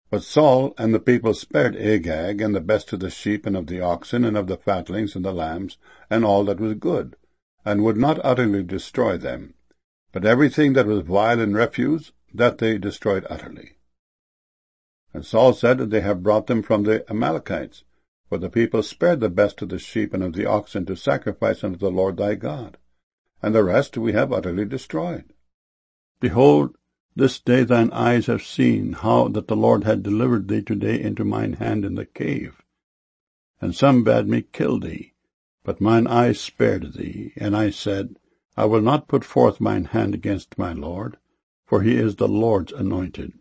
But Saul and the people spared Agag, and the best of the sheep, and of the oxen, and of the fatlings, and the lambs, and all that was good, and would not utterly destroy them. But everything that was vile and refuse, that they destroyed utterly. And Saul said, They have brought them from the Amalekites, for the people spared the best of the sheep and of the oxen to sacrifice unto the Lord thy God, and the rest we have utterly destroyed. Behold, this day thine eyes have seen how that the Lord had delivered thee today into mine hand in the cave. And some bade me kill thee, but mine eyes spared thee, and I said, I will not put forth mine hand against my Lord, for he is the Lord's anointed.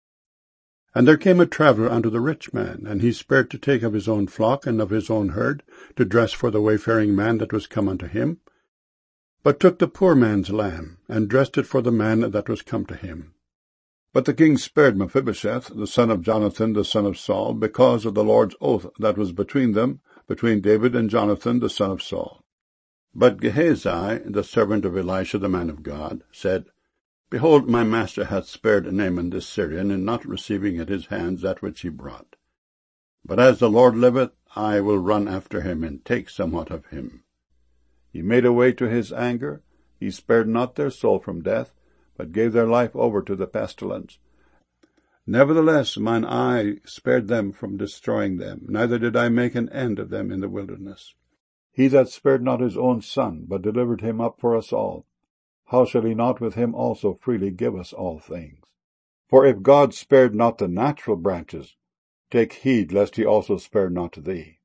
And there came a traveller unto the rich man, and he spared to take of his own flock and of his own herd, to dress for the wayfaring man that was come unto him, but took the poor man's lamb, and dressed it for the man that was come to him. But the king spared Mephibosheth, the son of Jonathan, the son of Saul, because of the Lord's oath that was between them, between David and Jonathan, the son of Saul. But Gehazi, the servant of Elisha the man of God, said, Behold, my master hath spared Naaman this Syrian, in not receiving at his hands that which he brought. But as the Lord liveth, I will run after him, and take somewhat of him. He made a way to his anger, he spared not their soul from death, but gave their life over to the pestilence. Nevertheless mine eye spared them from destroying them, neither did I make an end of them in the wilderness. He that spared not his own son, but delivered him up for us all, how shall he not with him also freely give us all things? For if God spared not the natural branches, take heed lest he also spare not thee.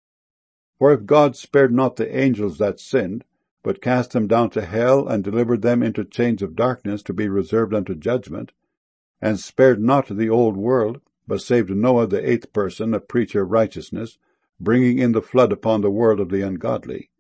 For if God spared not the angels that sinned, but cast them down to hell, and delivered them into chains of darkness to be reserved unto judgment, and spared not the old world, but saved Noah the eighth person, a preacher of righteousness, bringing in the flood upon the world of the ungodly,